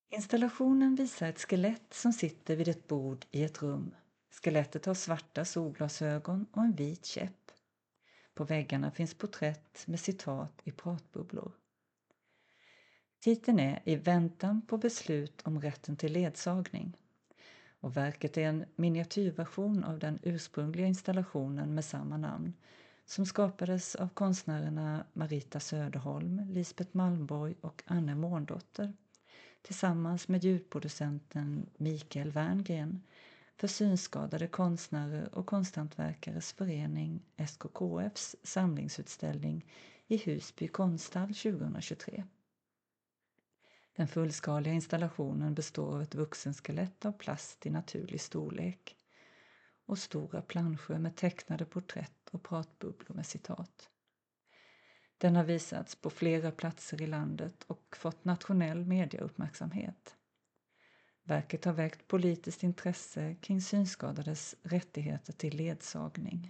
Installationen visar ett skelett som sitter vid ett bord i ett rum. Skelettet har svarta solglasögon och en vit käpp. På väggarna finns porträtt med citat i pratbubblor. Titeln är I väntan på beslut om rätten till ledsagning. Och verket är en miniatyrversion av den ursprungliga installationen med samma namn som skapades av konstnärerna Marita Söderholm, Lisbeth Malmborg och Anne Måndotter tillsammans med ljudproducenten Mikael Werngren för synskadade konstnärer och konsthantverkares förening SKKFs samlingsutställning i Husby konsthall 2023. Den fullskaliga installationen består av ett vuxenskelett av plast i naturlig storlek och stora planscher med tecknade porträtt och pratbubblor med citat. Den har visats på flera platser i landet och fått nationell mediauppmärksamhet. Verket har väckt politiskt intresse kring synskadades rättigheter till ledsagning.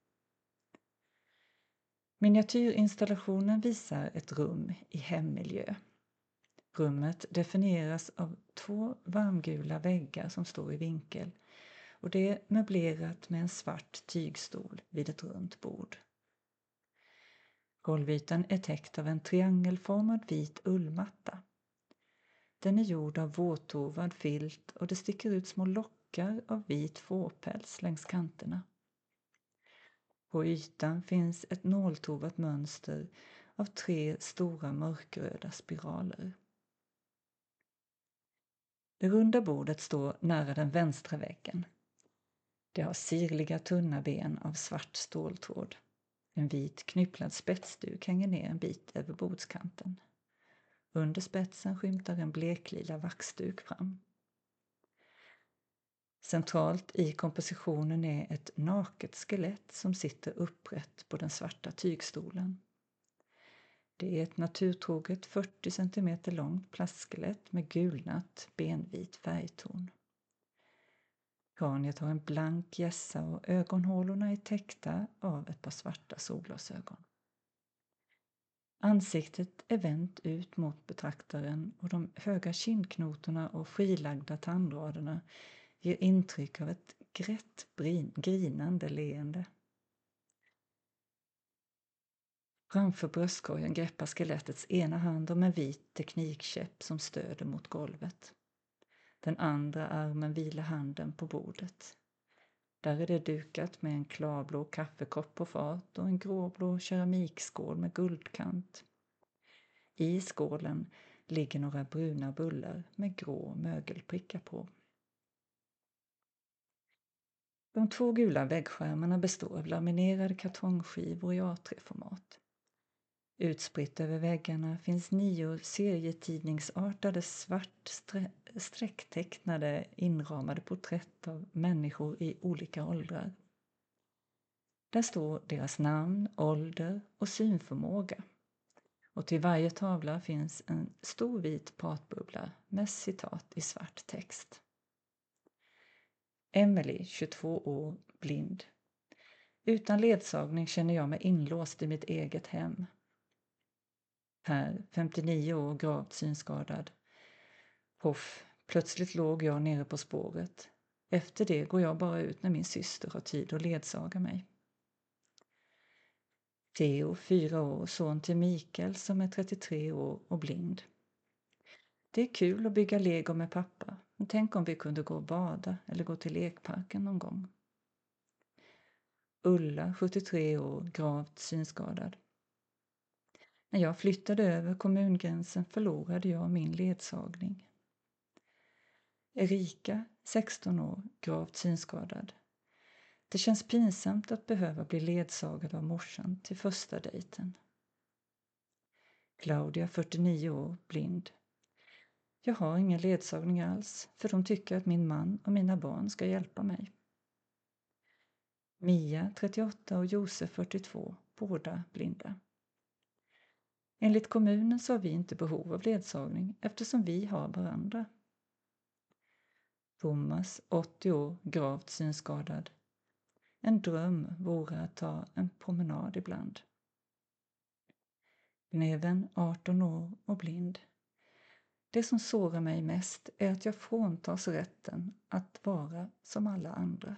Miniatyrinstallationen visar ett rum i hemmiljö. Rummet definieras av 2 varmgula väggar som står i vinkel och det är möblerat med en svart tygstol vid ett runt bord. Golvytan är täckt av en triangelformad vit ullmatta. Den är gjord av våttovad filt och det sticker ut små lockar av vit fårpäls längs kanterna. På ytan finns ett nåltovat mönster av 3 stora mörkröda spiraler. Det runda bordet står nära den vänstra väggen. Det har sirliga tunna ben av svart ståltråd. En vit knypplad spetsduk hänger ner en bit över bordskanten. Under spetsen skymtar en bleklila vaxduk fram. Centralt i kompositionen är ett naket skelett som sitter upprätt på den svarta tygstolen. Det är ett naturtroget 40 cm långt plastskelett med gulnat benvit färgton. Kraniet har en blank hjässa och ögonhålorna är täckta av ett par svarta solglasögon. Ansiktet är vänt ut mot betraktaren och de höga kindknotorna och frilagda tandraderna ger intryck av ett grätt grinande leende. Framför bröstkorgen greppar skelettets ena hand om en vit teknikkäpp som stöder mot golvet. Den andra armen vilar handen på bordet. Där är det dukat med en klarblå kaffekopp på fat och en gråblå keramikskål med guldkant. I skålen ligger några bruna bullar med grå mögelprickar på. De 2 gula väggskärmarna består av laminerade kartongskivor i A3-format. Utspritt över väggarna finns 9 serietidningsartade sträcktecknade inramade porträtt av människor i olika åldrar. Där står deras namn, ålder och synförmåga. Och till varje tavla finns en stor vit pratbubbla med citat i svart text. Emily, 22 år, blind. Utan ledsagning känner jag mig inlåst i mitt eget hem. Per, 59 år, gravt synskadad. Poff, plötsligt låg jag nere på spåret. Efter det går jag bara ut när min syster har tid att ledsaga mig. Theo, 4 år, son till Mikael som är 33 år och blind. Det är kul att bygga lego med pappa. Men tänk om vi kunde gå och bada eller gå till lekparken någon gång. Ulla, 73 år, gravt synskadad. När jag flyttade över kommungränsen förlorade jag min ledsagning. Erika, 16 år, gravt synskadad. Det känns pinsamt att behöva bli ledsagad av morsan till första dejten. Claudia, 49 år, blind. Jag har ingen ledsagning alls, för de tycker att min man och mina barn ska hjälpa mig. Mia, 38 och Josef, 42, båda blinda. Enligt kommunen så har vi inte behov av ledsagning eftersom vi har varandra. Thomas, 80 år, gravt synskadad. En dröm vore att ta en promenad ibland. Gneven, 18 år och blind. Det som sårar mig mest är att jag fråntas rätten att vara som alla andra.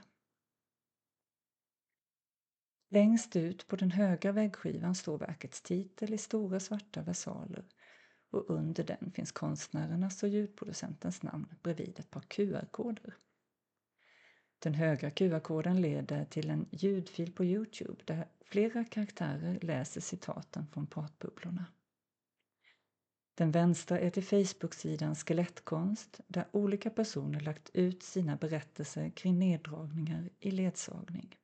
Längst ut på den högra väggskivan står verkets titel i stora svarta versaler och under den finns konstnärernas och ljudproducentens namn bredvid ett par QR-koder. Den högra QR-koden leder till en ljudfil på Youtube där flera karaktärer läser citaten från pratbubblorna. Den vänstra är till Facebook-sidan Skelettkonst där olika personer lagt ut sina berättelser kring neddragningar i ledsagning.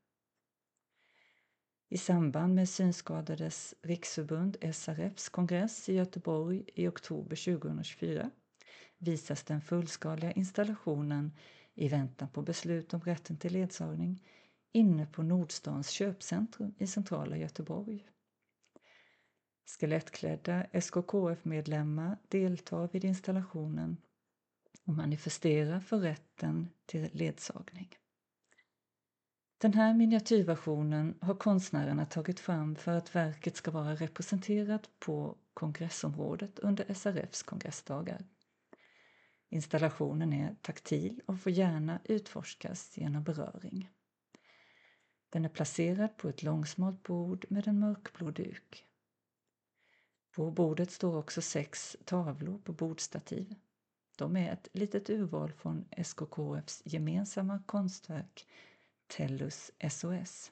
I samband med Synskadades riksförbund SRFs kongress i Göteborg i oktober 2024 visas den fullskaliga installationen i väntan på beslut om rätten till ledsagning inne på Nordstans köpcentrum i centrala Göteborg. Skelettklädda SKKF-medlemmar deltar vid installationen och manifesterar för rätten till ledsagning. Den här miniatyrversionen har konstnärerna tagit fram för att verket ska vara representerat på kongressområdet under SRFs kongressdagar. Installationen är taktil och får gärna utforskas genom beröring. Den är placerad på ett långsmalt bord med en mörkblå duk. På bordet står också 6 tavlor på bordstativ. De är ett litet urval från SKKFs gemensamma konstverk Tellus SOS.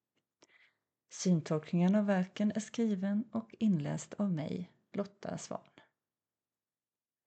Syntolkningen av verken är skriven och inläst av mig, Lotta Svahn.